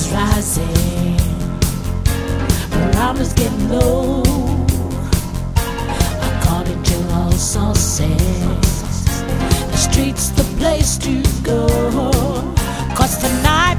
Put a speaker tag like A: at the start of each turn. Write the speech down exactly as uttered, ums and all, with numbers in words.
A: rising, around getting low, according to all sources. The street's the place to go, 'cause tonight